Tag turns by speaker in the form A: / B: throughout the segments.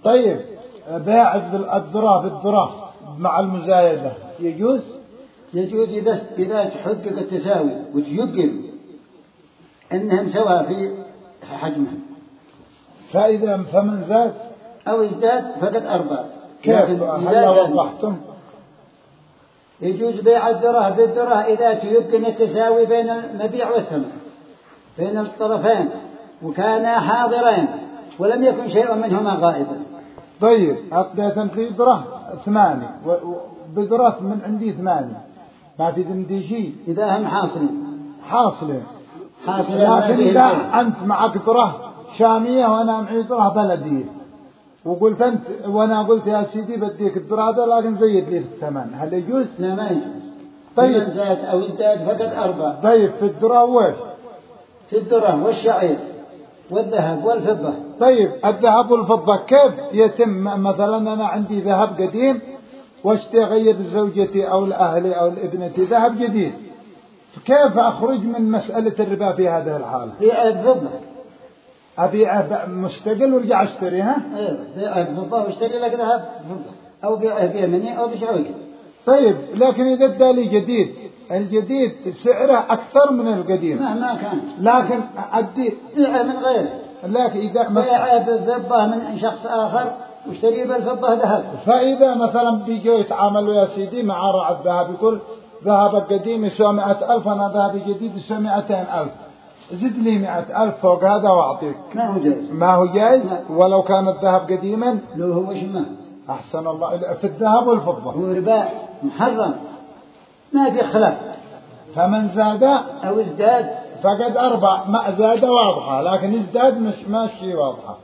A: طيب بيع الذرة بالذرة مع المزايدة يجوز؟
B: يجوز إذا تحقق التساوي وتيقن أنهم سواء في حجمهم.
A: فإذا فمن زاد
B: أو ازداد فقد أربع.
A: كيف هل وضحتم؟
B: يجوز بيع الذرة بالذرة إذا تيقن التساوي بين المبيع والثمن بين الطرفين وكانا حاضرين ولم يكن شيء منهما غائبا.
A: طيب أعطيت أنت ذرة 8 وبذرة من عندي 8 ما في ذمتي شيء
B: إذا هم حاصلين
A: لكن إذا أنت معك ذرة شامية وأنا معي ذرة بلدية وقلت أنت وأنا قلت يا سيدي بديك الذرة هذا لكن زيد لي في الثمن هل يجوز؟
B: لا ما يجوز.
A: طيب
B: من زاد أو ازداد فقد أربع.
A: طيب في الذرة وإيش؟
B: في الذرة والشعير والذهب والفضة.
A: طيب الذهب والفضة كيف يتم؟ مثلا أنا عندي ذهب قديم واشتري غير زوجتي أو لأهلي أو لابنتي ذهب جديد كيف أخرج من مسألة الربا في هذه الحالة؟
B: بيع الفضة
A: أبيعه مستقل وارجع اشتريها؟
B: بيع الفضة واشتري لك ذهب فضة أو بيعه بيمني أو بشعوي.
A: طيب لكن إذا ادالي جديد الجديد سعره أكثر من القديم
B: مهما كان
A: لكن أدي
B: بيعه من غيره.
A: لكن إذا
B: بيعه بالفضة من شخص آخر واشتري بالفضة ذهب.
A: فإذا مثلا بيجوا يتعاملوا يا سيدي مع راعي الذهب يقول ذهب القديم يسوى 100,000 أنا ذهبي جديد يسوى 200,000 زد لي 100,000 فوق هذا وأعطيك. ما هو جائز ولو كان الذهب قديما
B: لو هو شمه.
A: أحسن الله في الذهب والفضة
B: هو ربا محرم ما في خلاف.
A: فمن زاد
B: أو ازداد
A: فقد أربع ما زاد واضحة لكن ازداد مش ماشي واضحة.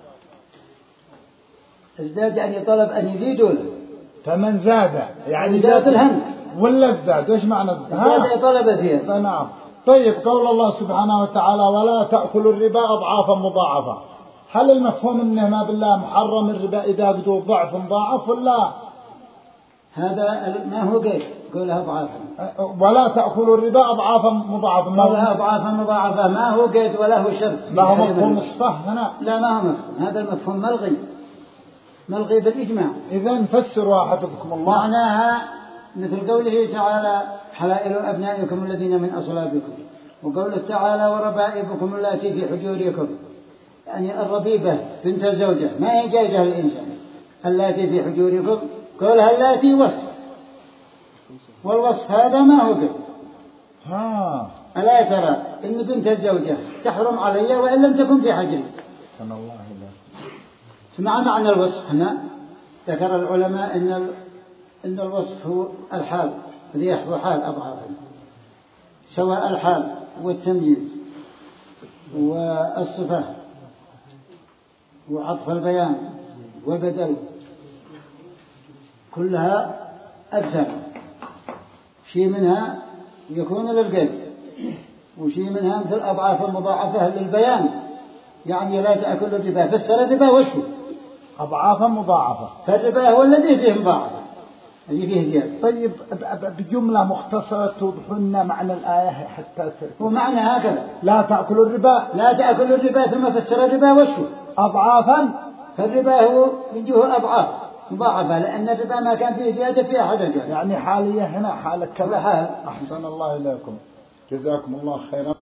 B: ازداد يعني طلب أن يزيد ولا
A: فمن زاد يعني
B: زاد الهم
A: ولا ازداد وش معنى
B: ازداد طلب زيادة.
A: نعم. طيب قول الله سبحانه وتعالى ولا تأكلوا الربا أضعافا مضاعفة هل المفهوم انه ما بالله محرم الربا إذا بدو ضعف مضاعف ولا
B: هذا ما هو قيد قولها أضعافا
A: ولا تأكلوا الربا أضعافا مضاعفة
B: قولها أضعافا مضاعفة ما هو قيد ولا هو شرط.
A: ما هو مفهوم الصح هنا؟
B: لا ما هو مفهوم هذا المفهوم ملغي بالإجماع.
A: إذن فسروا حفظكم الله.
B: معناها مثل قوله تعالى حلائل أبنائكم الذين من أصلابكم وقوله تعالى وربائبكم اللاتي في حجوركم يعني الربيبة بنت الزوجة ما هي جائزة للإنسان. اللاتي في حجوركم قولها اللاتي وصف والوصف هذا ما هو قد ألا ترى إن بنت الزوجة تحرم علي وإن لم تكن في حجري. سمع معنى الوصف هنا ذكر العلماء إن الوصف هو الحال الذي يحوي حال أضعافا سواء الحال والتمييز والصفة وعطف البيان والبدل كلها أجزاء شيء منها يكون للقيد وشيء منها مثل أضعاف المضاعفة للبيان يعني لا تأكل الربا فسر الربا وشو
A: أضعافا مضاعفة
B: فالربا هو الذي فيه مضاعفة الذي فيه زيادة.
A: طيب بجملة مختصرة توضح لنا معنى الآية حتى
B: ومعنى هكذا
A: لا تأكلوا
B: الربا ثم فسر الربا وشو
A: أضعافا
B: فالربا هو من جهة أضعاف مضاعفة لأن الربا ما كان فيه زيادة في أحد الجهة
A: يعني حالية هنا حالة كذا
B: حال.
A: أحسن الله إليكم جزاكم الله خيرا.